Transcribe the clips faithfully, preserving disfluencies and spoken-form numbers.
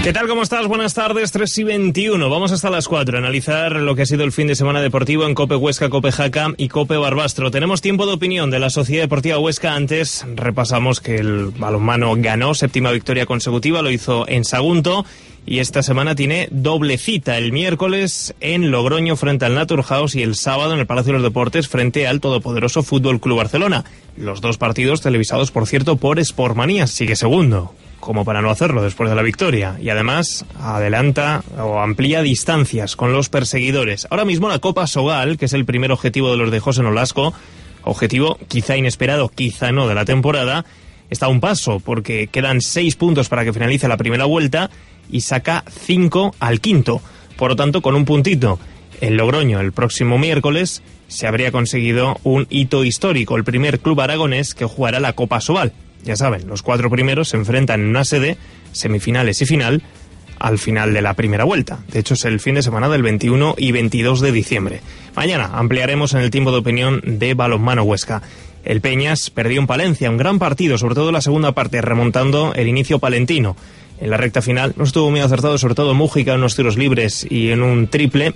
¿Qué tal? ¿Cómo estás? Buenas tardes, tres y veintiuno. Vamos hasta las cuatro a analizar lo que ha sido el fin de semana deportivo en Cope Huesca, Cope Jaca y Cope Barbastro. Tenemos tiempo de opinión de la Sociedad Deportiva Huesca. Antes repasamos que el balonmano ganó, séptima victoria consecutiva, lo hizo en Sagunto. Y esta semana tiene doble cita, el miércoles en Logroño frente al Naturhaus y el sábado en el Palacio de los Deportes frente al todopoderoso Fútbol Club Barcelona. Los dos partidos televisados, por cierto, por Sportmanía. Sigue segundo, como para no hacerlo después de la victoria. Y además adelanta o amplía distancias con los perseguidores. Ahora mismo la Copa Sogal, que es el primer objetivo de los de José Nolasco, objetivo quizá inesperado, quizá no, de la temporada, está a un paso porque quedan seis puntos para que finalice la primera vuelta y saca cinco al quinto. Por lo tanto, con un puntito en Logroño el próximo miércoles se habría conseguido un hito histórico, el primer club aragonés que jugará la Copa Sogal. Ya saben, los cuatro primeros se enfrentan en una sede, semifinales y final, al final de la primera vuelta. De hecho, es el fin de semana del veintiuno y veintidós de diciembre. Mañana ampliaremos en el tiempo de opinión de Balonmano Huesca. El Peñas perdió en Palencia, un gran partido, sobre todo la segunda parte, remontando el inicio palentino. En la recta final no estuvo muy acertado, sobre todo Mújica en unos tiros libres y en un triple,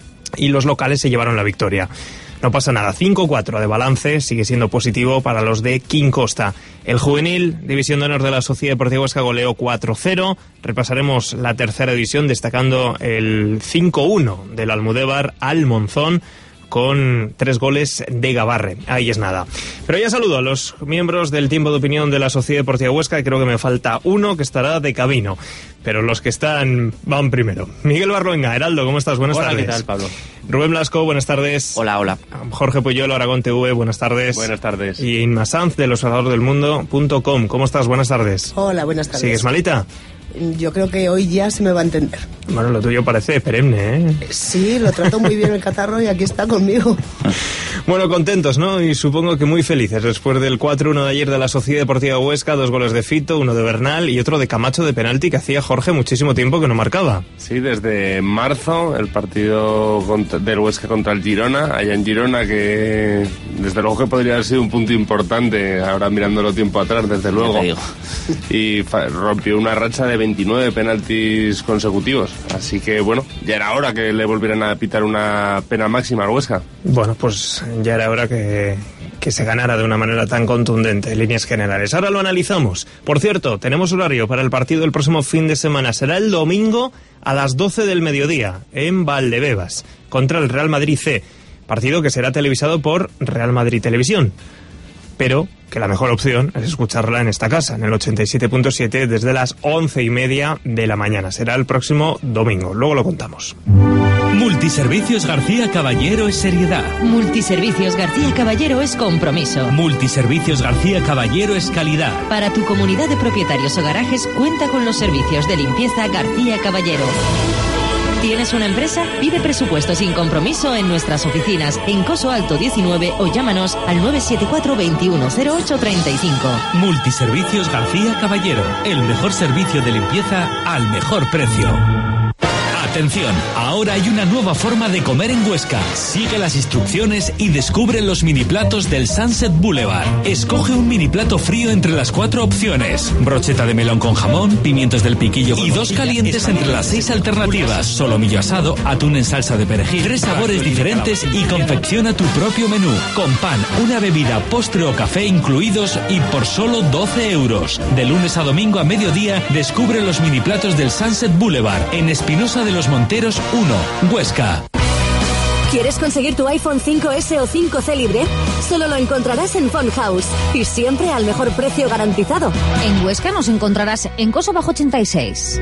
y los locales se llevaron la victoria. No pasa nada, cinco cuatro de balance, sigue siendo positivo para los de King Costa. El juvenil, División de Honor de la Sociedad Deportiva Huesca, goleó cuatro cero. Repasaremos la tercera división, destacando el cinco uno del Almudévar al Monzón, con tres goles de Gabarre. Ahí es nada. Pero ya saludo a los miembros del tiempo de opinión de la Sociedad Deportiva Huesca, y creo que me falta uno que estará de camino. Pero los que están van primero. Miguel Barloenga, Heraldo, ¿cómo estás? Buenas hola, tardes. ¿Qué tal, Pablo? Rubén Blasco, buenas tardes. Hola, hola. Jorge Puyolo, Aragón T V, buenas tardes. Buenas tardes. Y Inma Sanz, de los Salvador del Mundo punto com. ¿Cómo estás? Buenas tardes. Hola, buenas tardes. ¿Sigues malita? Yo creo que hoy ya se me va a entender. Bueno, lo tuyo parece perenne, ¿eh? Sí, lo trato muy bien el catarro y aquí está conmigo. Bueno, contentos, ¿no? Y supongo que muy felices después del cuatro uno de ayer de la Sociedad Deportiva Huesca, dos goles de Fito, uno de Bernal y otro de Camacho de penalti que hacía Jorge muchísimo tiempo que no marcaba. Sí, desde marzo, el partido contra, del Huesca contra el Girona, allá en Girona, que desde luego que podría haber sido un punto importante, ahora mirándolo tiempo atrás, desde luego. Y fa- rompió una racha de veintinueve penaltis consecutivos, así que bueno, ya era hora que le volvieran a pitar una pena máxima al Huesca. Bueno, pues ya era hora que, que se ganara de una manera tan contundente en líneas generales. Ahora lo analizamos. Por cierto, tenemos horario para el partido del próximo fin de semana. Será el domingo a las doce del mediodía en Valdebebas contra el Real Madrid C. Partido que será televisado por Real Madrid Televisión. Pero que la mejor opción es escucharla en esta casa, en el ochenta y siete punto siete, desde las once y media de la mañana. Será el próximo domingo, luego lo contamos. Multiservicios García Caballero es seriedad. Multiservicios García Caballero es compromiso. Multiservicios García Caballero es calidad. Para tu comunidad de propietarios o garajes, cuenta con los servicios de limpieza García Caballero. ¿Tienes una empresa? Pide presupuesto sin compromiso en nuestras oficinas en Coso Alto diecinueve o llámanos al nueve siete cuatro, veintiuno cero ocho, treinta y cinco. Multiservicios García Caballero, el mejor servicio de limpieza al mejor precio. Atención, ahora hay una nueva forma de comer en Huesca. Sigue las instrucciones y descubre los mini platos del Sunset Boulevard. Escoge un mini plato frío entre las cuatro opciones: brocheta de melón con jamón, pimientos del piquillo y dos calientes entre las seis alternativas: solomillo asado, atún en salsa de perejil. Tres sabores diferentes y confecciona tu propio menú. Con pan, una bebida, postre o café incluidos y por solo doce euros. De lunes a domingo a mediodía, descubre los mini platos del Sunset Boulevard en Espinosa de los Monteros uno, Huesca. ¿Quieres conseguir tu iPhone cinco ese o cinco ce libre? Solo lo encontrarás en Phone House y siempre al mejor precio garantizado. En Huesca nos encontrarás en Coso Bajo ochenta y seis.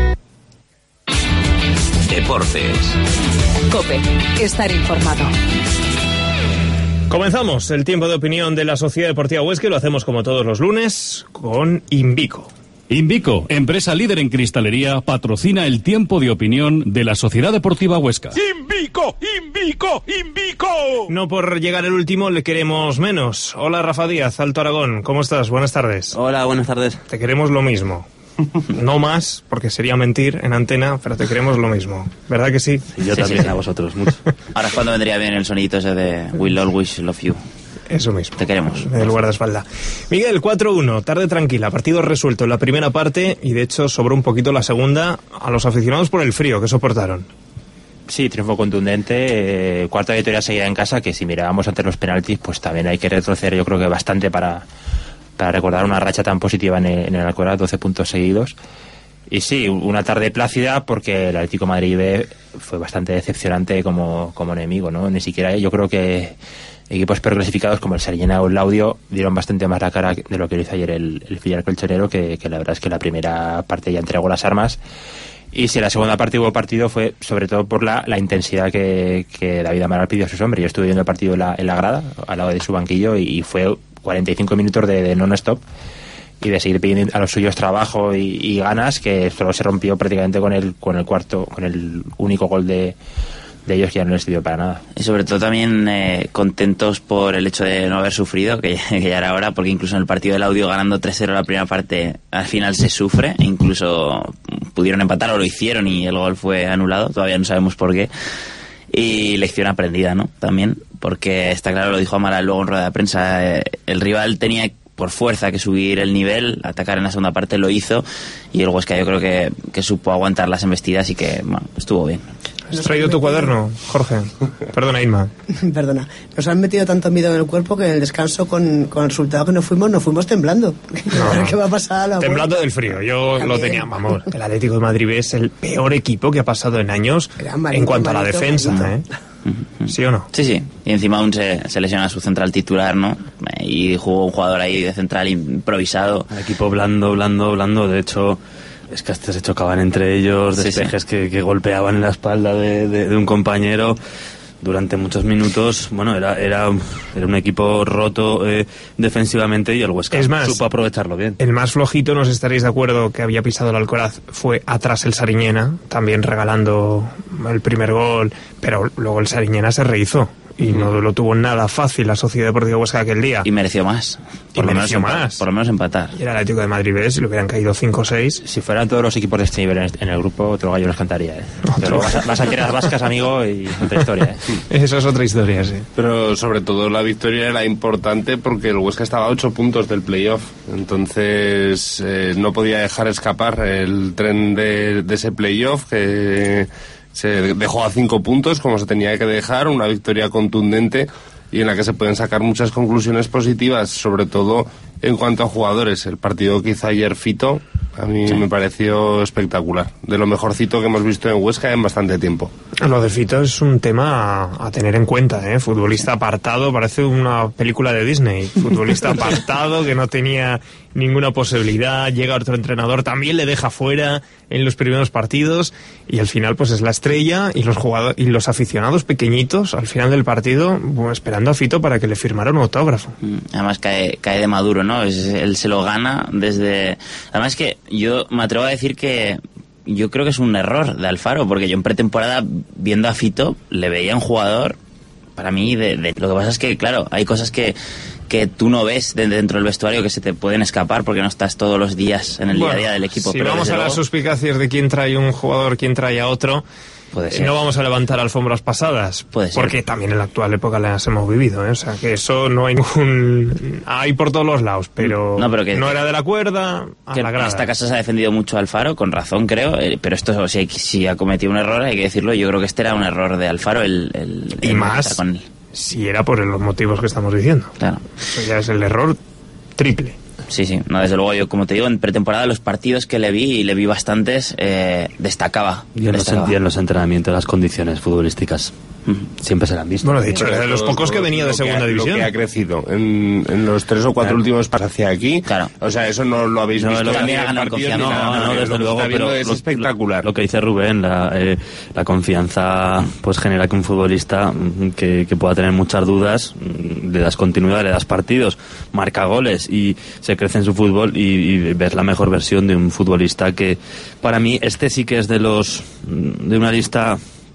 Deportes. COPE. Estar informado. Comenzamos el tiempo de opinión de la Sociedad Deportiva Huesca y lo hacemos como todos los lunes con Invico. Invico, empresa líder en cristalería, patrocina el tiempo de opinión de la Sociedad Deportiva Huesca. ¡Invico! ¡Invico! ¡Invico! No por llegar el último le queremos menos. Hola, Rafa Díaz, Alto Aragón, ¿cómo estás? Buenas tardes. Hola, buenas tardes. Te queremos lo mismo. No más, porque sería mentir en antena, pero te queremos lo mismo. ¿Verdad que sí? sí yo sí, también, sí, sí. A vosotros, mucho. Ahora es cuando vendría bien el sonidito ese de We'll Always Love You. Eso mismo. Te queremos. El guardaespaldas. Miguel, cuatro uno, tarde tranquila, partido resuelto en la primera parte y de hecho sobró un poquito la segunda a los aficionados por el frío que soportaron. Sí, triunfo contundente, eh, cuarta victoria seguida en casa, que si mirábamos ante los penaltis, pues también hay que retroceder, yo creo que bastante para, para recordar una racha tan positiva en el, en el Alcoraz, doce puntos seguidos. Y sí, una tarde plácida porque el Atlético de Madrid B fue bastante decepcionante como, como enemigo, ¿no? Ni siquiera yo creo que equipos peor clasificados como el Sariñena o el Laudio dieron bastante más la cara de lo que hizo ayer el, el filial colchonero, que, que la verdad es que la primera parte ya entregó las armas. Y si la segunda parte hubo partido fue sobre todo por la, la intensidad que, que David Amaral pidió a sus hombres. Yo estuve viendo el partido en la, en la grada, al lado de su banquillo, y, y fue cuarenta y cinco minutos de, de non-stop y de seguir pidiendo a los suyos trabajo y, y ganas, que solo se rompió prácticamente con el, con el cuarto, con el único gol de, de ellos, que ya no les sirvió para nada. Y sobre todo también eh, contentos por el hecho de no haber sufrido, que, que ya era hora, porque incluso en el partido del Audio, ganando tres cero la primera parte, al final se sufre, e incluso pudieron empatar o lo hicieron y el gol fue anulado, todavía no sabemos por qué. Y lección aprendida, ¿no? También, porque está claro, lo dijo Amaral luego en rueda de prensa, eh, el rival tenía por fuerza que subir el nivel, atacar en la segunda parte, lo hizo, y el Huesca yo creo que, que supo aguantar las embestidas y que, bueno, estuvo bien. ¿Has traído tu cuaderno, Jorge? Perdona, Inma. Perdona. Nos han metido tanto miedo en el cuerpo que en el descanso, con, con el resultado que nos fuimos, nos fuimos temblando. No. ¿Qué va a pasar? Temblando vuelta? Del frío. Yo También. Lo tenía, vamos. El Atlético de Madrid es el peor equipo que ha pasado en años malito, en cuanto malito, a la defensa, malito. ¿eh? ¿Sí o no? Sí, sí. Y encima aún se, se lesiona su central titular, ¿no? Y jugó un jugador ahí de central improvisado. Un equipo blando, blando, blando. De hecho, es que hasta se chocaban entre ellos, despejes sí, sí. Que, que golpeaban en la espalda de, de, de un compañero durante muchos minutos. Bueno, era era, era un equipo roto eh, defensivamente, y el Huesca es más, supo aprovecharlo bien. El más flojito, no os estaréis de acuerdo, que había pisado el Alcoraz fue atrás el Sariñena, también regalando el primer gol, pero luego el Sariñena se rehizó y no lo tuvo nada fácil la Sociedad Deportiva Huesca aquel día. Y mereció más. Por y lo mereció menos más. Por lo menos empatar. Y era el Atlético de Madrid B, si le hubieran caído cinco o seis. Si fueran todos los equipos de este nivel en el grupo, otro gallo les cantaría, ¿eh? Pero vas a, vas a querer las vascas, amigo, y otra historia, ¿eh? Eso es otra historia, sí. Pero sobre todo la victoria era importante porque el Huesca estaba a ocho puntos del playoff. Entonces eh, no podía dejar escapar el tren de, de ese playoff, que se dejó a cinco puntos como se tenía que dejar. Una victoria contundente y en la que se pueden sacar muchas conclusiones positivas, sobre todo en cuanto a jugadores. El partido que hizo ayer Fito a mí sí. me pareció espectacular, de lo mejorcito que hemos visto en Huesca en bastante tiempo. Lo de Fito es un tema a, a tener en cuenta, ¿eh? Futbolista apartado, parece una película de Disney. Futbolista apartado que no tenía ninguna posibilidad, llega otro entrenador, también le deja fuera en los primeros partidos y al final pues es la estrella, y los jugadores y los aficionados pequeñitos al final del partido bueno, esperando a Fito para que le firmara un autógrafo. Además cae, cae de maduro, ¿no? Es, él se lo gana desde... Además que yo me atrevo a decir que yo creo que es un error de Alfaro, porque yo en pretemporada, viendo a Fito, le veía un jugador para mí de, de... Lo que pasa es que, claro, hay cosas que que tú no ves dentro del vestuario, que se te pueden escapar porque no estás todos los días en el bueno, día a día del equipo. Si pero vamos a luego... las suspicacias de quién trae un jugador, quién trae a otro, puede ser. No vamos a levantar alfombras pasadas, puede ser. Porque también en la actual época las hemos vivido, ¿eh? O sea, que eso no hay ningún... Hay por todos los lados, pero no, pero que, no era de la cuerda a que la grada. En esta casa se ha defendido mucho Alfaro, con razón creo, eh, pero esto si, si ha cometido un error, hay que decirlo. Yo creo que este era un error de Alfaro, el, el, y el más con él. Si era por los motivos que estamos diciendo. Claro. Eso ya es el error triple. Sí, sí. No, desde luego, yo como te digo, en pretemporada los partidos que le vi, y le vi bastantes, eh, destacaba. Yo no sentía en los entrenamientos las condiciones futbolísticas. Siempre se la han visto. Bueno, de hecho, de los pocos que venía de segunda división. Lo que ha crecido en, en los tres o cuatro claro. últimos pasos hacia aquí. Claro. O sea, eso no lo habéis no, visto. Lo también ha ganado confianza. No, nada, no, no, desde lo luego. Pero es lo, espectacular. Lo que dice Rubén, la, eh, la confianza pues genera que un futbolista que, que pueda tener muchas dudas, le das continuidad, le das partidos, marca goles y se crece en su fútbol, y, y ves la mejor versión de un futbolista que, para mí, este sí que es de los de una lista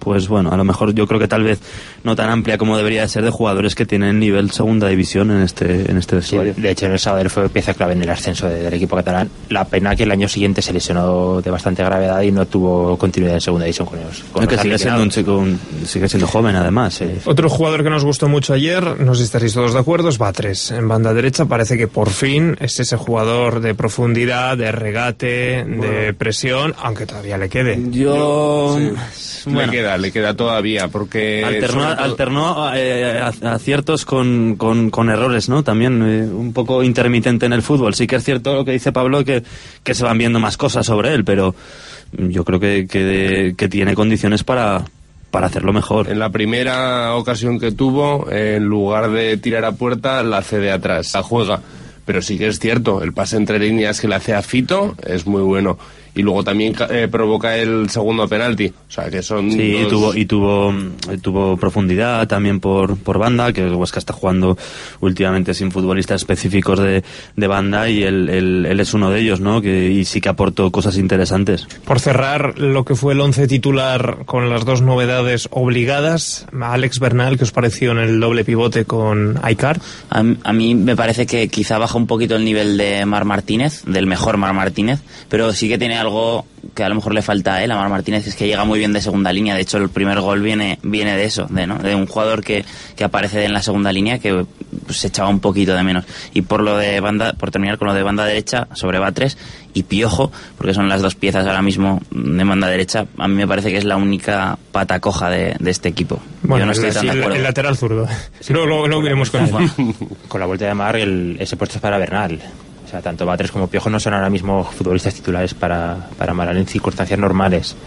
pues bueno, a lo mejor yo creo que tal vez no tan amplia como debería de ser, de jugadores que tienen nivel segunda división en este en este vestuario. Sí, de hecho, en el sábado fue pieza clave en el ascenso de, del equipo catalán. La pena que el año siguiente se lesionó de bastante gravedad y no tuvo continuidad en segunda división con ellos. Con es que sigue siendo un chico, un, sigue siendo joven además. Sí. Otro jugador que nos gustó mucho ayer, no sé si estaréis todos de acuerdo, es Batres. En banda derecha parece que por fin es ese jugador de profundidad, de regate, bueno, de presión, aunque todavía le quede. Yo... Sí. Bueno. Le queda, le queda todavía, porque... Alternó, todo... alternó eh, aciertos con, con, con errores, ¿no? También eh, un poco intermitente en el fútbol. Sí que es cierto lo que dice Pablo, que, que se van viendo más cosas sobre él, pero yo creo que, que, que tiene condiciones para... para hacerlo mejor. En la primera ocasión que tuvo, en lugar de tirar a puerta, la hace de atrás, la juega. Pero sí que es cierto, el pase entre líneas que le hace a Fito es muy bueno. Y luego también eh, provoca el segundo penalti. O sea, que son sí, dos... y tuvo y tuvo tuvo profundidad también por por banda, que el Huesca está jugando últimamente sin futbolistas específicos de, de banda, y él, él, él es uno de ellos, ¿no? Que, y sí que aportó cosas interesantes. Por cerrar lo que fue el once titular con las dos novedades obligadas, Alex Bernal, ¿qué os pareció en el doble pivote con Aikar? A, a mí me parece que quizá baja un poquito el nivel de Mar Martínez, del mejor Mar Martínez, pero sí que tiene algo que a lo mejor le falta a él, a Mar Martínez, es que llega muy bien de segunda línea. De hecho, el primer gol viene viene de eso, de, ¿no? de un jugador que, que aparece en la segunda línea, que pues, se echaba un poquito de menos. Y por lo de banda, por terminar con lo de banda derecha, sobre Batres y Piojo, porque son las dos piezas ahora mismo de banda derecha, a mí me parece que es la única pata coja de, de este equipo. Bueno, yo no estoy el, tan de acuerdo. El lateral zurdo. Sí, luego, luego, luego iremos con él. Con la vuelta de Mar, el, ese puesto es para Bernal. O sea, tanto Batres como Piojo no son ahora mismo futbolistas titulares para, para Amaral en circunstancias normales.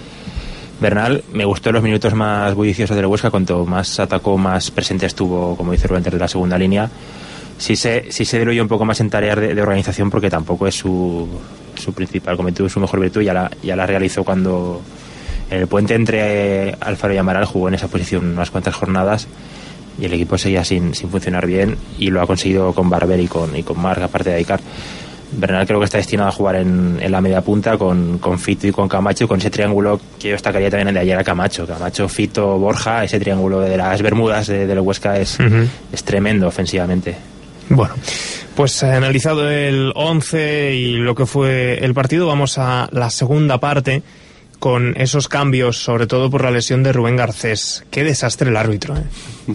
Bernal me gustó los minutos más bulliciosos del Huesca, cuanto más atacó, más presente estuvo, como dice Rubén, de la segunda línea. Sí se, sí se diluyó un poco más en tareas de, de organización, porque tampoco es su, su principal cometido, su mejor virtud. Ya la, ya la realizó cuando en el puente entre Alfaro y Amaral jugó en esa posición unas cuantas jornadas, y el equipo seguía sin, sin funcionar bien, y lo ha conseguido con Barber y con, y con Marc, aparte de Aikar. Bernal creo que está destinado a jugar en, en la media punta con, con Fito y con Camacho, con ese triángulo que yo destacaría también el de ayer a Camacho. Camacho, Fito, Borja, ese triángulo de las Bermudas de, del Huesca es, uh-huh. es tremendo ofensivamente. Bueno, pues analizado el once y lo que fue el partido, vamos a la segunda parte, con esos cambios, sobre todo por la lesión de Rubén Garcés. Qué desastre el árbitro, ¿eh?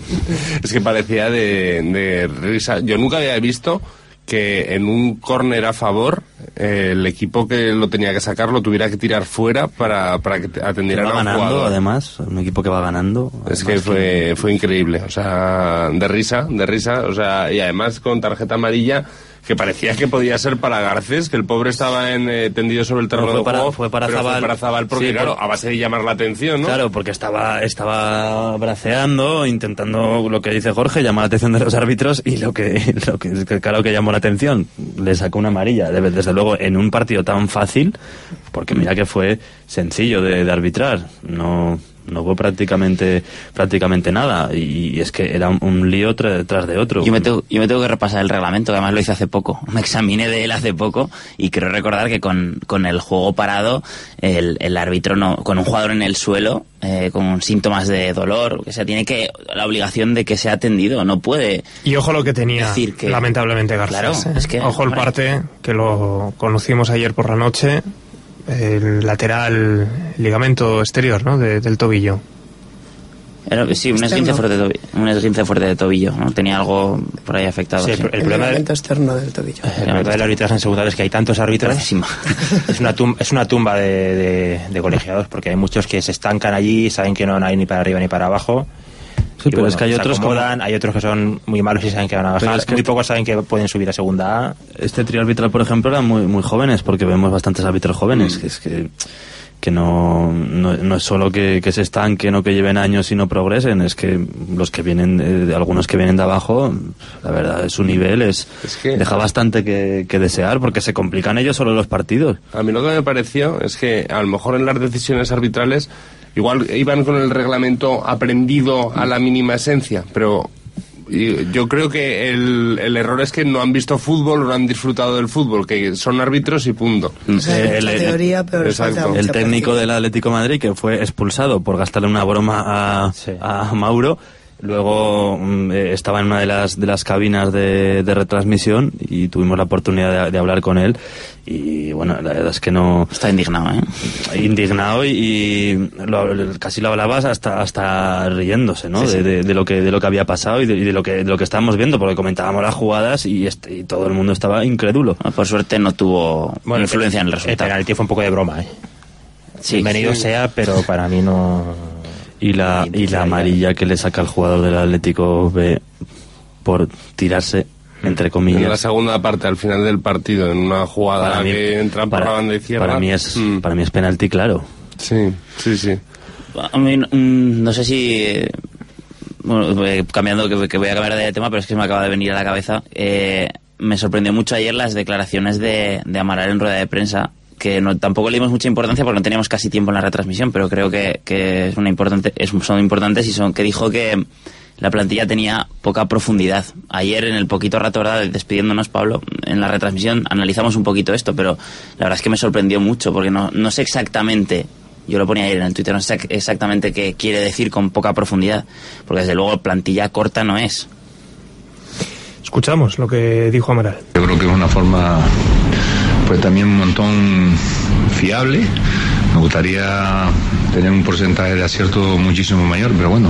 Es que parecía de, de risa. Yo nunca había visto que en un córner a favor eh, el equipo que lo tenía que sacar lo tuviera que tirar fuera para, para que atendieran a un ganando, jugador. Además, un equipo que va ganando. Es que fue, que... fue increíble, o sea, de risa, de risa, o sea, y además con tarjeta amarilla, que parecía que podía ser para Garcés, que el pobre estaba en, eh, tendido sobre el terreno no, de para, juego, fue para pero Zabal, fue para Zabal porque, sí, claro, por... a base de llamar la atención, ¿no? Claro, porque estaba estaba braceando, intentando, lo que dice Jorge, llamar la atención de los árbitros, y lo que, lo que claro que llamó la atención, le sacó una amarilla, desde luego, en un partido tan fácil, porque mira que fue sencillo de, de arbitrar, no... no hubo prácticamente prácticamente nada, y es que era un, un lío tra- tras de otro. Yo me, tengo, yo me tengo que repasar el reglamento, que además lo hice hace poco, me examiné de él hace poco, y creo recordar que con, con el juego parado el, el árbitro no, con un jugador en el suelo eh, con síntomas de dolor, o sea, tiene que la obligación de que sea atendido, no puede. Y ojo lo que tenía decir que, lamentablemente Garcés, claro, ¿eh? es que, ojo el hombre, parte que lo conocimos ayer por la noche, el lateral ligamento exterior, ¿no? De, del tobillo. Era, sí, un esguince fuerte de tobillo, un esguince fuerte de tobillo, ¿no? Tenía algo por ahí afectado. Sí, sí. el, el, el problema ligamento externo del tobillo. El problema del arbitraje en segunda es que hay tantos árbitros. es una tumba, es una tumba de, de, de colegiados, porque hay muchos que se estancan allí, saben que no hay ni para arriba ni para abajo. Sí, pero bueno, es que hay otros como... hay otros que son muy malos y saben que van a bajar. Es que muy pocos saben que pueden subir a segunda A. Este trío arbitral, por ejemplo, eran muy muy jóvenes, porque vemos bastantes árbitros jóvenes, mm. que es que que no, no, no es solo que, que se estanquen o que lleven años y no progresen, es que los que vienen, eh, algunos que vienen de abajo, la verdad, su nivel es, es que deja bastante que, que desear, porque se complican ellos solo los partidos. A mí lo que me pareció es que a lo mejor en las decisiones arbitrales igual iban con el reglamento aprendido a la mínima esencia, pero Y yo creo que el, el error es que no han visto fútbol, no han disfrutado del fútbol, que son árbitros y punto. O sea, el, la teoría, pero el, el técnico del Atlético de Madrid, que fue expulsado por gastarle una broma a, sí. a Mauro, luego eh, estaba en una de las de las cabinas de, de retransmisión y tuvimos la oportunidad de, de hablar con él y bueno, la verdad es que no... Está indignado, ¿eh? Indignado y, y lo, casi lo hablabas hasta hasta riéndose, ¿no? Sí, sí. De, de, de lo que de lo que había pasado y de, y de lo que de lo que estábamos viendo, porque comentábamos las jugadas y, este, y todo el mundo estaba incrédulo. Por suerte no tuvo bueno, influencia en el resultado. El penalti fue un poco de broma, ¿eh? Sí, Bienvenido sí. sea, pero para mí no... Y la, y la amarilla que le saca el jugador del Atlético B por tirarse, entre comillas. En la segunda parte, al final del partido, en una jugada para mí, que entra por la banda izquierda. Para mí es, mm. para mí es penalti, claro. Sí, sí, sí. A mí, no sé si... Bueno, cambiando, que, que voy a cambiar de tema, pero es que me acaba de venir a la cabeza. Eh, me sorprendió mucho ayer las declaraciones de, de Amaral en rueda de prensa, que no, tampoco le dimos mucha importancia porque no teníamos casi tiempo en la retransmisión, pero creo que, que es una importante, es, son importantes y son que dijo que la plantilla tenía poca profundidad. Ayer, en el poquito rato, ¿verdad?, despidiéndonos, Pablo, en la retransmisión analizamos un poquito esto, pero la verdad es que me sorprendió mucho porque no, no sé exactamente, yo lo ponía ayer en el Twitter, no sé exactamente qué quiere decir con poca profundidad, porque desde luego plantilla corta no es. Escuchamos lo que dijo Amaral. Yo creo que es una forma... pues también un montón fiable. Me gustaría tener un porcentaje de acierto muchísimo mayor, pero bueno,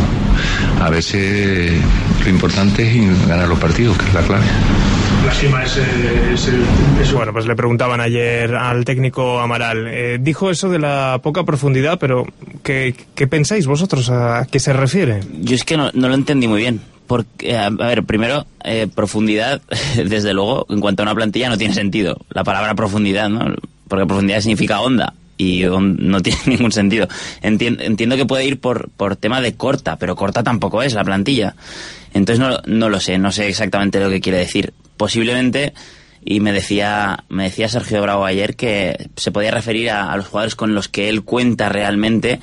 a veces lo importante es ganar los partidos, que es la clave. La cima es, es, es... Bueno, pues le preguntaban ayer al técnico Amaral. Eh, dijo eso de la poca profundidad, pero ¿qué, qué pensáis vosotros? ¿A qué se refiere? Yo es que no, no lo entendí muy bien. Porque, a ver, primero, eh, profundidad, desde luego, en cuanto a una plantilla no tiene sentido. La palabra profundidad, ¿no? Porque profundidad significa onda y on, no tiene ningún sentido. Entien, entiendo que puede ir por, por tema de corta, pero corta tampoco es la plantilla. Entonces no, no lo sé, no sé exactamente lo que quiere decir. Posiblemente, y me decía, me decía Sergio Bravo ayer que se podía referir a, a los jugadores con los que él cuenta realmente.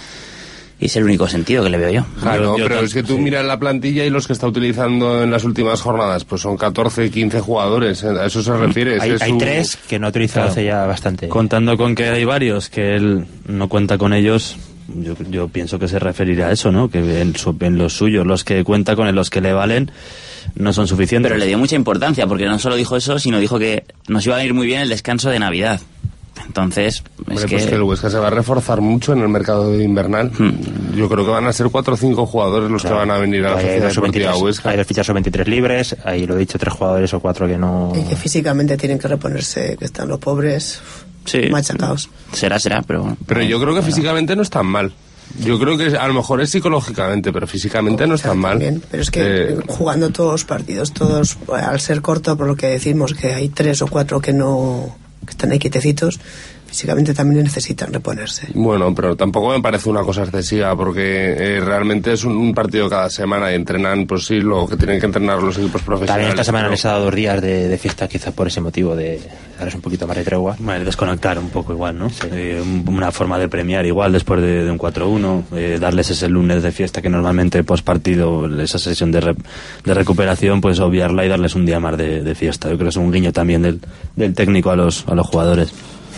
Y es el único sentido que le veo yo. Claro, yo, yo pero es que tú sí. miras la plantilla y los que está utilizando en las últimas jornadas, pues son catorce, quince jugadores, a eso se refiere. Hay, es hay un... tres que no ha utilizado claro. hace ya bastante. Contando con que hay varios que él no cuenta con ellos, yo, yo pienso que se referirá a eso, ¿no? Que en, su, en los suyos, los que cuenta con él, los que le valen, no son suficientes. Pero le dio mucha importancia, porque no solo dijo eso, sino dijo que nos iba a ir muy bien el descanso de Navidad. Entonces, Hombre, es que... pues que el Huesca se va a reforzar mucho en el mercado invernal. Hmm. Yo creo que van a ser cuatro o cinco jugadores los claro. que van a venir a la Sociedad Deportiva Huesca. Hay dos fichas sub veintitrés libres, ahí lo he dicho, tres jugadores o cuatro que no... Y que físicamente tienen que reponerse, que están los pobres sí. machacados. Será, será, pero bueno. Pero yo creo que bueno. físicamente no están mal. Yo creo que a lo mejor es psicológicamente, pero físicamente no están mal. También. Pero es que eh... jugando todos los partidos, todos, al ser corto, por lo que decimos, que hay tres o cuatro que no... que están ahí quietecitos, físicamente también necesitan reponerse. Bueno, pero tampoco me parece una cosa excesiva, porque eh, realmente es un, un partido cada semana y entrenan, pues sí, lo que tienen que entrenar los equipos profesionales. También esta semana pero... les ha dado dos días de, de fiesta, quizás por ese motivo, de darles un poquito más de tregua. Bueno, desconectar un poco igual, ¿no? Sí. Eh, una forma de premiar igual después de, de un cuatro uno, eh, darles ese lunes de fiesta que normalmente post partido, esa sesión de, re, de recuperación, pues obviarla y darles un día más de, de fiesta. Yo creo que es un guiño también del, del técnico a los, a los jugadores.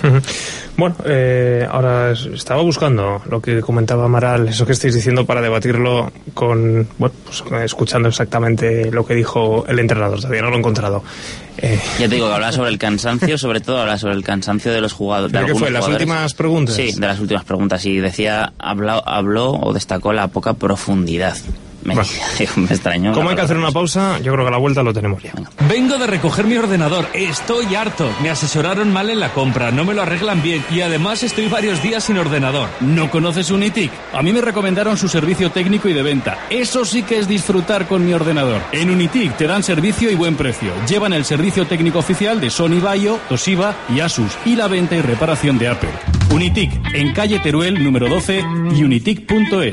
Bueno, eh, ahora estaba buscando lo que comentaba Amaral, eso que estáis diciendo, para debatirlo con, bueno, pues escuchando exactamente lo que dijo el entrenador. Todavía no lo he encontrado. Eh. Ya te digo que hablaba sobre el cansancio, sobre todo hablaba sobre el cansancio de los jugadores. ¿Qué fue? ¿Las últimas preguntas? Sí, de las últimas preguntas. Y decía, habló, habló o destacó la poca profundidad. Me, bueno. me extrañó. ¿Cómo hay que hacer una pausa? Yo creo que a la vuelta lo tenemos ya. Vengo de recoger mi ordenador. Estoy harto. Me asesoraron mal en la compra. No me lo arreglan bien. Y además estoy varios días sin ordenador. ¿No conoces Unitic? A mí me recomendaron su servicio técnico y de venta. Eso sí que es disfrutar con mi ordenador. En Unitic te dan servicio y buen precio. Llevan el servicio técnico oficial de Sony Vaio, Toshiba y Asus. Y la venta y reparación de Apple. Unitic, en calle Teruel, número doce y unitic punto es.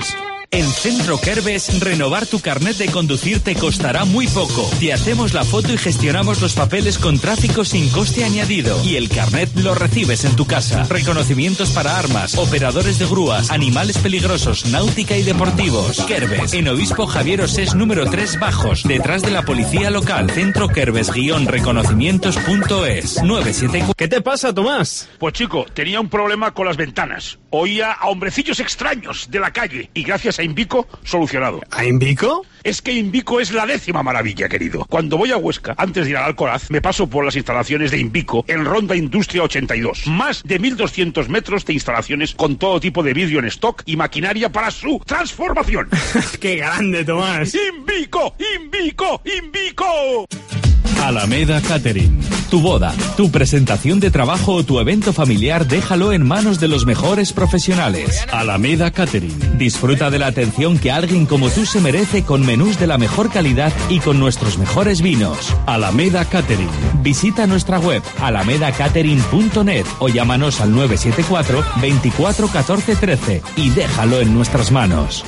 En Centro Kerbes, renovar tu carnet de conducir te costará muy poco. Te hacemos la foto y gestionamos los papeles con tráfico sin coste añadido. Y el carnet lo recibes en tu casa. Reconocimientos para armas, operadores de grúas, animales peligrosos, náutica y deportivos. Kerbes, en Obispo Javier Osés número tres Bajos, detrás de la policía local. Centro Kerbes guión reconocimientos punto es. nueve siete cuatro. ¿Qué te pasa, Tomás? Pues chico, tenía un problema con las ventanas. Oía a hombrecillos extraños de la calle y gracias a Invico, solucionado. ¿A Invico? Es que Invico es la décima maravilla, querido. Cuando voy a Huesca, antes de ir al Alcoraz, me paso por las instalaciones de Invico en Ronda Industria ochenta y dos. Más de mil doscientos metros de instalaciones con todo tipo de vidrio en stock y maquinaria para su transformación. ¡Qué grande, Tomás! ¡Invico! ¡Invico! ¡Invico! Alameda Catering. Tu boda, tu presentación de trabajo o tu evento familiar, déjalo en manos de los mejores profesionales. Alameda Catering. Disfruta de la atención que alguien como tú se merece con menús de la mejor calidad y con nuestros mejores vinos. Alameda Catering. Visita nuestra web alameda catering punto net o llámanos al nueve siete cuatro, veinticuatro, catorce, trece y déjalo en nuestras manos.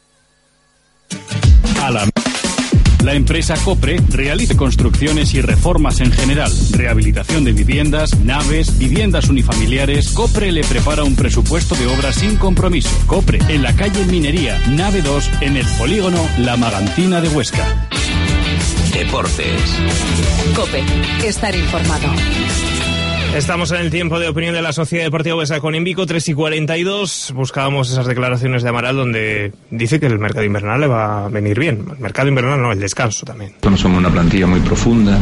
Alameda. La empresa Copre realiza construcciones y reformas en general, rehabilitación de viviendas, naves, viviendas unifamiliares. Copre le prepara un presupuesto de obra sin compromiso. Copre, en la calle Minería, nave dos, en el polígono La Magantina de Huesca. Deportes. COPE, estar informado. Estamos en el tiempo de opinión de la Sociedad Deportiva Huesca con Invico, tres y cuarenta y dos. Buscábamos esas declaraciones de Amaral donde dice que el mercado invernal le va a venir bien. El mercado invernal no, el descanso también. No somos una plantilla muy profunda.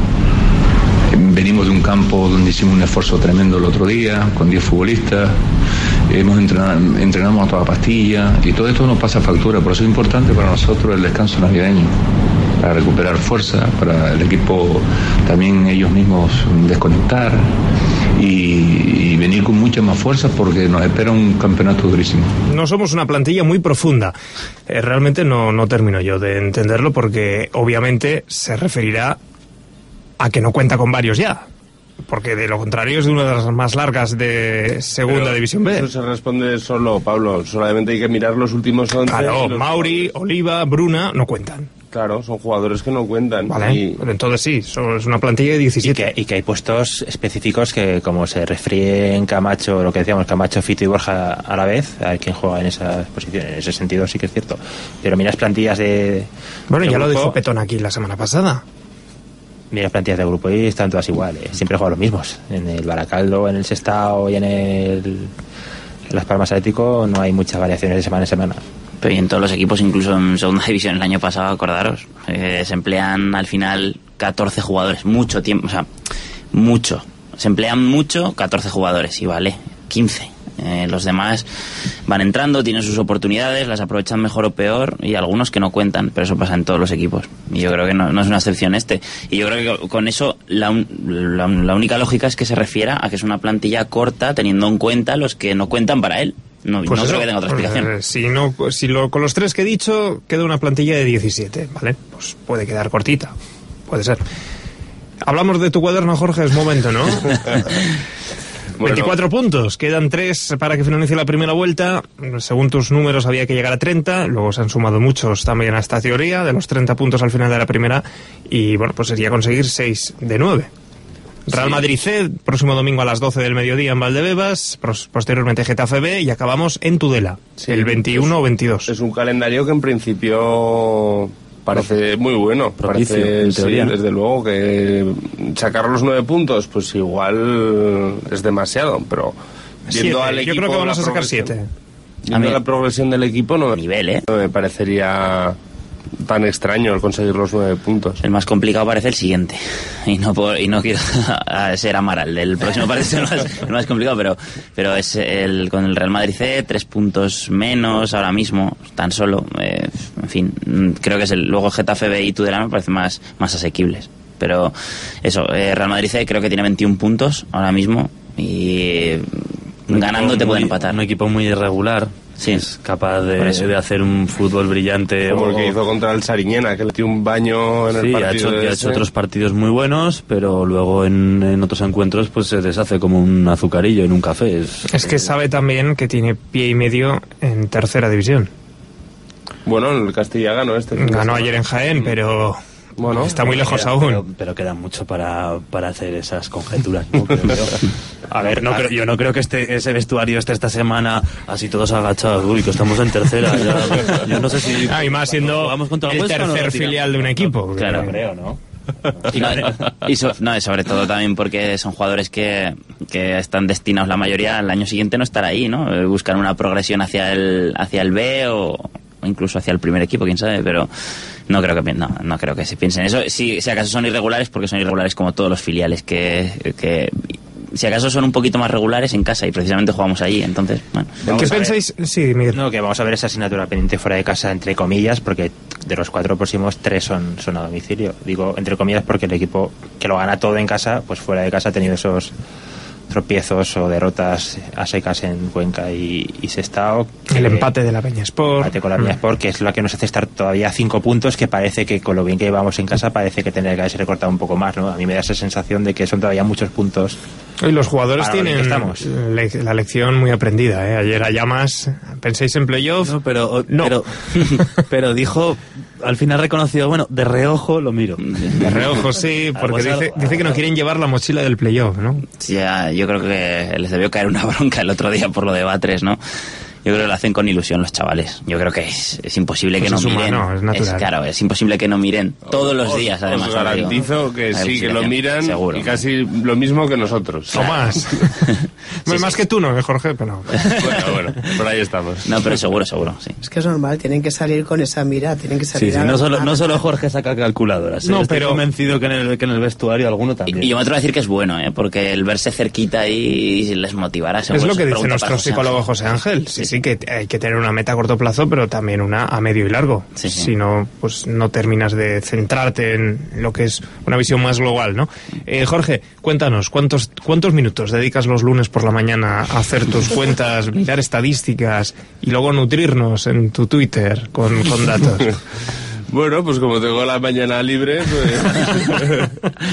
Venimos de un campo donde hicimos un esfuerzo tremendo el otro día, con diez futbolistas. Hemos entrenado, entrenamos a toda pastilla y todo esto nos pasa factura. Por eso es importante para nosotros el descanso navideño, para recuperar fuerza, para el equipo también ellos mismos desconectar y, y venir con mucha más fuerza porque nos espera un campeonato durísimo. No somos una plantilla muy profunda. Eh, realmente no, no termino yo de entenderlo porque obviamente se referirá a que no cuenta con varios ya. Porque de lo contrario es de una de las más largas de Segunda Pero División B. Eso se responde solo, Pablo. Solamente hay que mirar los últimos once. Claro, los... Mauri, Oliva, Bruna no cuentan. Claro, son jugadores que no cuentan. Vale, y... pero entonces sí, son, es una plantilla de diecisiete. Y que, y que hay puestos específicos que, como se refríen Camacho, lo que decíamos, Camacho, Fito y Borja a la vez, a ver quién juega en esas posiciones. En ese sentido sí que es cierto. Pero miras plantillas de... Bueno, de ya grupo, lo dijo Petón aquí la semana pasada. Miras plantillas de grupo y están todas iguales. Siempre juegan los mismos. En el Baracaldo, en el Sestao y en el... en Las Palmas Atlético no hay muchas variaciones de semana en semana. Pero y en todos los equipos, incluso en Segunda División el año pasado, acordaros, eh, se emplean al final catorce jugadores, mucho tiempo, o sea, mucho. Se emplean mucho catorce jugadores y vale, quince. Eh, los demás van entrando, tienen sus oportunidades, las aprovechan mejor o peor y algunos que no cuentan, pero eso pasa en todos los equipos. Y yo creo que no, no es una excepción este. Y yo creo que con eso la, un, la, la única lógica es que se refiera a que es una plantilla corta teniendo en cuenta los que no cuentan para él. No, Pues no eso, creo que tenga otra explicación. eh, si no, si lo, con los tres que he dicho queda una plantilla de diecisiete, ¿vale? Pues puede quedar cortita, puede ser. Hablamos de tu cuaderno, Jorge, es momento, ¿no? Bueno. veinticuatro puntos, quedan tres para que finalice la primera vuelta. Según tus números había que llegar a treinta, luego se han sumado muchos también a esta teoría de los treinta puntos al final de la primera y bueno, pues sería conseguir seis de nueve. Real Sí. Madrid C, próximo domingo a las doce del mediodía en Valdebebas, pros- posteriormente Getafe B y acabamos en Tudela, Sí, el veintiuno o veintidós. Es un calendario que en principio parece muy bueno. Propicio, Parece, en sí, teoría. desde luego, que sacar los nueve puntos, pues igual es demasiado, pero Siete. viendo al Yo equipo... creo que vamos la a sacar progresión- siete. Viendo A mí- la progresión del equipo no, Nivel, ¿eh? no me parecería tan extraño el conseguir los nueve puntos. El más complicado parece el siguiente. Y no por- y no quiero ser Amaral. El próximo parece el más, el más complicado, pero, pero es el con el Real Madrid C, tres puntos menos ahora mismo, tan solo. Eh, en fin, mm, creo que es el, luego Getafe B y Tudela me parecen más, más asequibles. Pero eso, eh, Real Madrid C creo que tiene veintiún puntos ahora mismo y Un ganando equipo te pueden muy- empatar. Un equipo muy irregular. Sí. Es capaz de, Por eso. de hacer un fútbol brillante. Como el o- que hizo contra el Sariñena, que le dio un baño en el Sí, partido. ha hecho, de ha ese. hecho otros partidos muy buenos, pero luego en, en otros encuentros pues se deshace como un azucarillo en un café. Es, Es que sabe también que tiene pie y medio en tercera división. Bueno, el Castilla ganó este. Ganó ayer en Jaén, pero... Bueno, está muy lejos queda, aún. Pero, pero queda mucho para, para hacer esas conjeturas, ¿no? Creo yo. A ver, no creo, yo no creo que este, ese vestuario esté esta semana así todos agachados. Uy, que estamos en tercera. Ya, yo no sé si... Ah, y más siendo el tercer no filial de un equipo. Claro, creo, ¿no? Y, no, y, so, no, y sobre todo también porque son jugadores que, que están destinados la mayoría al año siguiente no estar ahí, ¿no? Buscar una progresión hacia el, hacia el B o... o incluso hacia el primer equipo, quién sabe, pero no creo que no, no creo que se piensen eso. Si, si acaso son irregulares, porque son irregulares como todos los filiales que, que si acaso son un poquito más regulares en casa y precisamente jugamos allí, entonces, bueno. ¿Qué pensáis? Sí, Miguel. No, que vamos a ver esa asignatura pendiente fuera de casa, entre comillas, porque de los cuatro próximos, tres son, son a domicilio. Digo, entre comillas, porque el equipo que lo gana todo en casa, pues fuera de casa ha tenido esos tropiezos o derrotas a secas en Cuenca y, y Sestao. El empate de la Peñasport. El empate con la Peñasport, que es la que nos hace estar todavía a cinco puntos, que parece que con lo bien que llevamos en casa parece que tendría que haberse recortado un poco más, ¿no? A mí me da esa sensación de que son todavía muchos puntos. Y los jugadores tienen le, la lección muy aprendida, ¿eh? Ayer a Llamas, ¿pensáis en playoff? No, pero, no. pero, pero dijo, al final reconoció, bueno, de reojo lo miro. De reojo, sí, porque dice, dice que no quieren llevar la mochila del playoff, ¿no? Sí, ya, yo creo que les debió caer una bronca el otro día por lo de Batres, ¿no? Yo creo que lo hacen con ilusión los chavales. Yo creo que es, es imposible pues que es no miren. Humano, es natural. Es, claro, es imposible que no miren todos los días, además. Os garantizo que sí, que lo miran seguro, y casi lo mismo que nosotros. O más. sí, más sí. que tú, ¿no, Jorge? Pero... bueno, bueno, por ahí estamos. No, pero seguro, seguro, sí. Es que es normal, tienen que salir con esa mira, tienen que salir sí, sí, a no, solo, no solo Jorge saca calculadoras. No, estoy pero... convencido que en, el, que en el vestuario alguno también. Y, y yo me atrevo a decir que es bueno, ¿eh? Porque el verse cerquita ahí les motivará. Seguro. Es lo que dice nuestro psicólogo José Ángel. Sí, sí, sí, que hay que tener una meta a corto plazo, pero también una a medio y largo. Sí, sí. Si no, pues no terminas de centrarte en lo que es una visión más global, ¿no? Eh, Jorge, cuéntanos, ¿cuántos, ¿cuántos minutos dedicas los lunes por la mañana a hacer tus cuentas, mirar estadísticas y luego nutrirnos en tu Twitter con, con datos? Bueno, pues como tengo la mañana libre, pues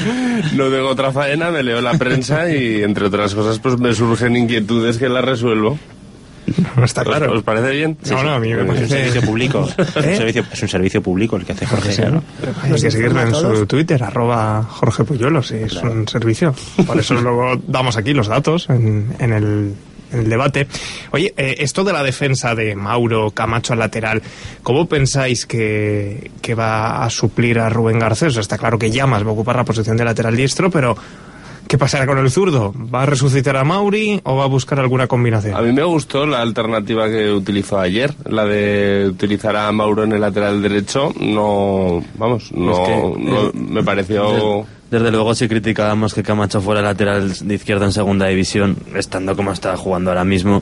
no tengo otra faena, me leo la prensa y, entre otras cosas, pues me surgen inquietudes que las resuelvo. No está claro. ¿Os parece bien? Sí, no, no, a mí me parece... Es un servicio público. ¿Eh? Es, un servicio, es un servicio público el que hace Jorge, sí, ¿no? Hay que seguirle en su Twitter, arroba Jorge Puyuelo, sí, es claro. Un servicio. Por eso luego damos aquí los datos en, en el... en el debate. Oye, eh, esto de la defensa de Mauro, Camacho al lateral, ¿cómo pensáis que, que va a suplir a Rubén Garcés? Está claro que Llamas va a ocupar la posición de lateral diestro, pero ¿qué pasará con el zurdo? ¿Va a resucitar a Mauri o va a buscar alguna combinación? A mí me gustó la alternativa que utilizó ayer, la de utilizar a Mauro en el lateral derecho. No, vamos, no, es que, no eh, me pareció... Desde, desde luego, si criticábamos que Camacho fuera lateral de izquierda en segunda división, estando como está jugando ahora mismo,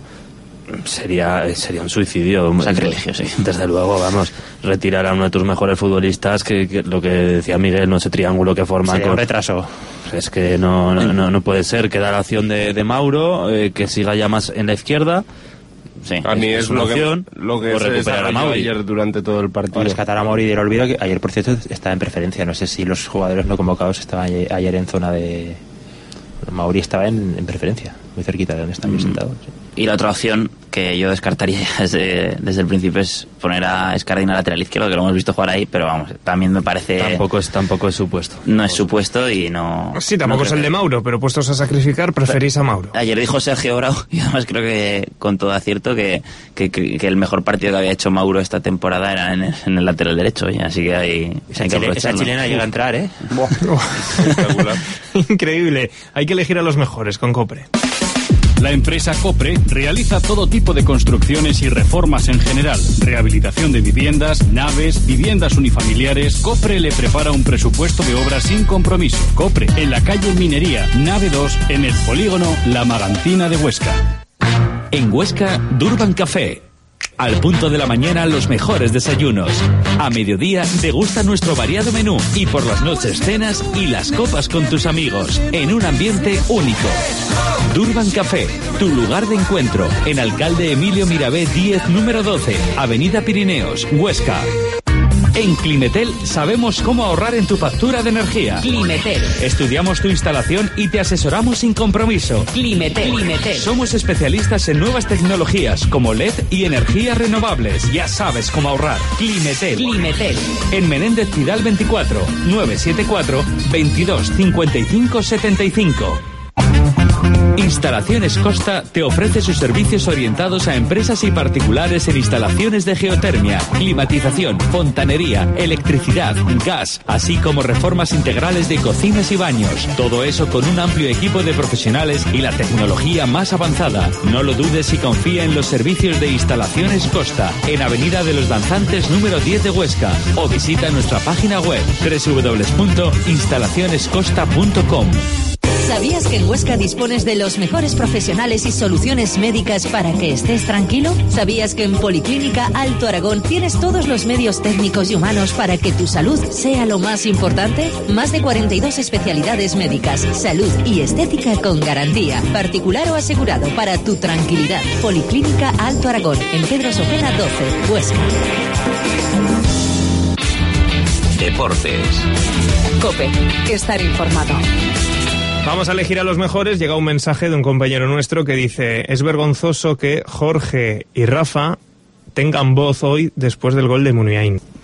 sería sería un suicidio. Un sacrilegio, sí. Desde luego, vamos, retirar a uno de tus mejores futbolistas, que, que lo que decía Miguel, no ese triángulo que forma... Sería con... un retraso. Es que no, no, no, no puede ser. Queda la opción de, de Mauro, eh, que siga ya más en la izquierda. Sí, a mí es, es una lo opción, que, lo que se desarrolló ayer durante todo el partido. O rescatar a Mauri del olvido, que ayer, por cierto, estaba en preferencia. No sé si los jugadores no convocados estaban ayer en zona de... Mauri estaba en, en preferencia, muy cerquita de donde están mm. sentados. Sí. Y la otra opción que yo descartaría desde, desde el principio es poner a Escardina lateral izquierdo, que lo hemos visto jugar ahí, pero vamos, también me parece... Tampoco es, tampoco es supuesto. No es supuesto y no... Sí, tampoco no es el de Mauro, pero puestos a sacrificar, preferís a Mauro. Ayer dijo Sergio Bravo, y además creo que con todo acierto, que, que, que el mejor partido que había hecho Mauro esta temporada era en el, en el lateral derecho, y así que hay, esa, hay que chile, esa chilena llega a entrar, ¿eh? Increíble. Hay que elegir a los mejores con Copre. La empresa Copre realiza todo tipo de construcciones y reformas en general. Rehabilitación de viviendas, naves, viviendas unifamiliares. Copre le prepara un presupuesto de obras sin compromiso. Copre, en la calle Minería, nave dos, en el polígono La Magantina de Huesca. En Huesca, Durban Café. Al punto de la mañana, los mejores desayunos. A mediodía, degusta nuestro variado menú. Y por las noches, cenas y las copas con tus amigos. En un ambiente único. Durban Café, tu lugar de encuentro. En Alcalde Emilio Mirabé diez, número doce. Avenida Pirineos, Huesca. En Climetel sabemos cómo ahorrar en tu factura de energía. Climetel. Estudiamos tu instalación y te asesoramos sin compromiso. Climetel. Climetel. Somos especialistas en nuevas tecnologías como L E D y energías renovables. Ya sabes cómo ahorrar. Climetel. Climetel. En Menéndez Pidal veinticuatro, nueve siete cuatro, veintidós cincuenta y cinco setenta y cinco. Instalaciones Costa te ofrece sus servicios orientados a empresas y particulares en instalaciones de geotermia, climatización, fontanería, electricidad, gas, así como reformas integrales de cocinas y baños. Todo eso con un amplio equipo de profesionales y la tecnología más avanzada. No lo dudes y confía en los servicios de Instalaciones Costa, en Avenida de los Danzantes número diez de Huesca, o visita nuestra página web doble u doble u doble u punto instalaciones costa punto com. ¿Sabías que en Huesca dispones de los mejores profesionales y soluciones médicas para que estés tranquilo? ¿Sabías que en Policlínica Alto Aragón tienes todos los medios técnicos y humanos para que tu salud sea lo más importante? Más de cuarenta y dos especialidades médicas, salud y estética con garantía, particular o asegurado, para tu tranquilidad. Policlínica Alto Aragón, en Pedro Sopena doce, Huesca. Deportes. COPE. Estar informado. Vamos a elegir a los mejores. Llega un mensaje de un compañero nuestro que dice: es vergonzoso que Jorge y Rafa tengan voz hoy después del gol de Muniain.